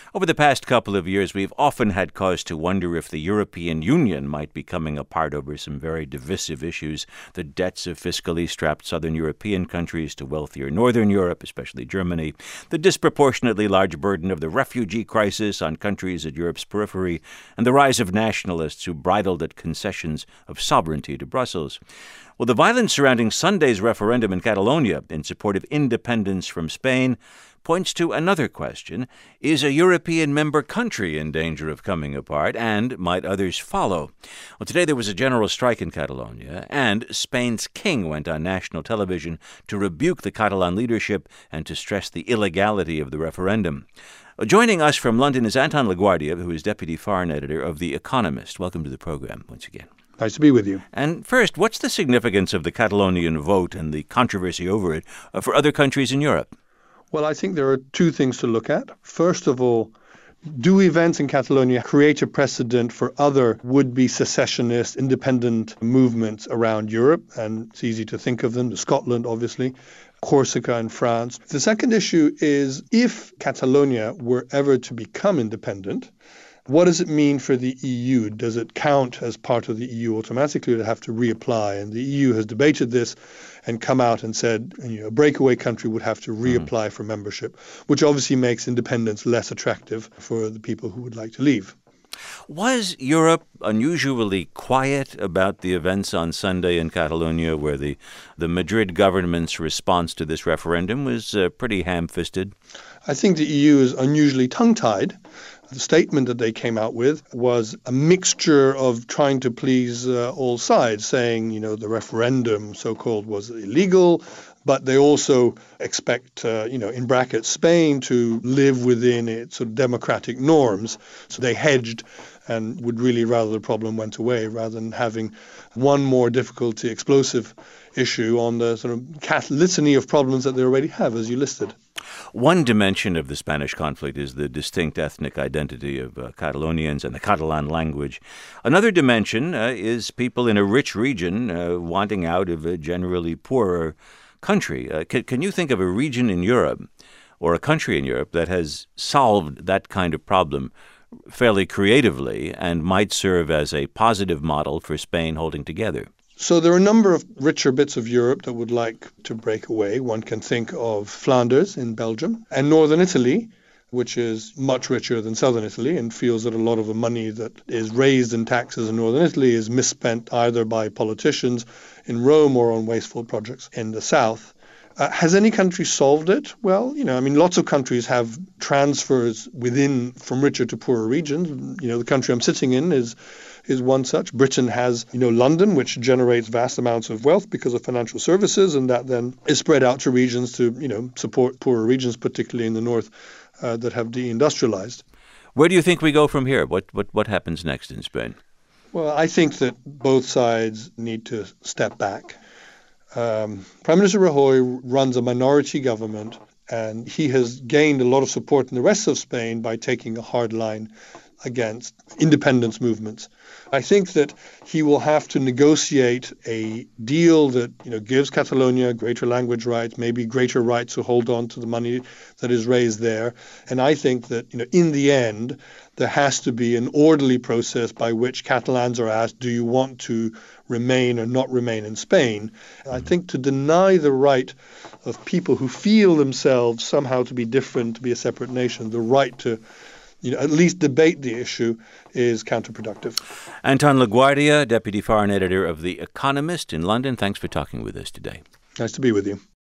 Over the past couple of years, we've often had cause to wonder if the European Union might be coming apart over some very divisive issues: the debts of fiscally strapped southern European countries to wealthier northern Europe, especially Germany, the disproportionately large burden of the refugee crisis on countries at Europe's periphery, and the rise of nationalists who bridled at concessions of sovereignty to Brussels. Well, the violence surrounding Sunday's referendum in Catalonia in support of independence from Spain points to another question: is a European member country in danger of coming apart, and might others follow? Well, today there was a general strike in Catalonia, and Spain's king went on national television to rebuke the Catalan leadership and to stress the illegality of the referendum. Joining us from London is Anton LaGuardia, who is deputy foreign editor of The Economist. Welcome to the program once again. Nice to be with you. And first, what's the significance of the Catalonian vote and the controversy over it for other countries in Europe? Well, I think there are two things to look at. First of all, do events in Catalonia create a precedent for other would-be secessionist, independent movements around Europe? And it's easy to think of them. Scotland, obviously, Corsica in France. The second issue is, if Catalonia were ever to become independent, what does it mean for the EU? Does it count as part of the EU automatically, or do it have to reapply? And the EU has debated this and come out and said, a breakaway country would have to reapply for membership, which obviously makes independence less attractive for the people who would like to leave. Was Europe unusually quiet about the events on Sunday in Catalonia, where the Madrid government's response to this referendum was pretty ham-fisted? I think the EU is unusually tongue-tied. The statement that they came out with was a mixture of trying to please all sides, saying, the referendum, so-called, was illegal, but they also expect, in brackets, Spain to live within its sort of democratic norms. So they hedged and would really rather the problem went away, rather than having one more difficulty, explosive issue on the sort of litany of problems that they already have, as you listed. One dimension of the Spanish conflict is the distinct ethnic identity of Catalonians and the Catalan language. Another dimension is people in a rich region wanting out of a generally poorer country. Can you think of a region in Europe or a country in Europe that has solved that kind of problem fairly creatively and might serve as a positive model for Spain holding together? So there are a number of richer bits of Europe that would like to break away. One can think of Flanders in Belgium and northern Italy, which is much richer than southern Italy and feels that a lot of the money that is raised in taxes in northern Italy is misspent either by politicians in Rome or on wasteful projects in the south. Has any country solved it? Well, lots of countries have transfers from richer to poorer regions. The country I'm sitting in is one such. Britain has, London, which generates vast amounts of wealth because of financial services, and that then is spread out to regions to, support poorer regions, particularly in the north, that have deindustrialized. Where do you think we go from here? What happens next in Spain? Well, I think that both sides need to step back. Prime Minister Rajoy runs a minority government, and he has gained a lot of support in the rest of Spain by taking a hard line against independence movements. I think that he will have to negotiate a deal that gives Catalonia greater language rights, maybe greater rights to hold on to the money that is raised there. And I think that in the end, there has to be an orderly process by which Catalans are asked, do you want to remain or not remain in Spain? I think to deny the right of people who feel themselves somehow to be different, to be a separate nation, the right to at least debate the issue is counterproductive. Anton LaGuardia, deputy foreign editor of The Economist in London, thanks for talking with us today. Nice to be with you.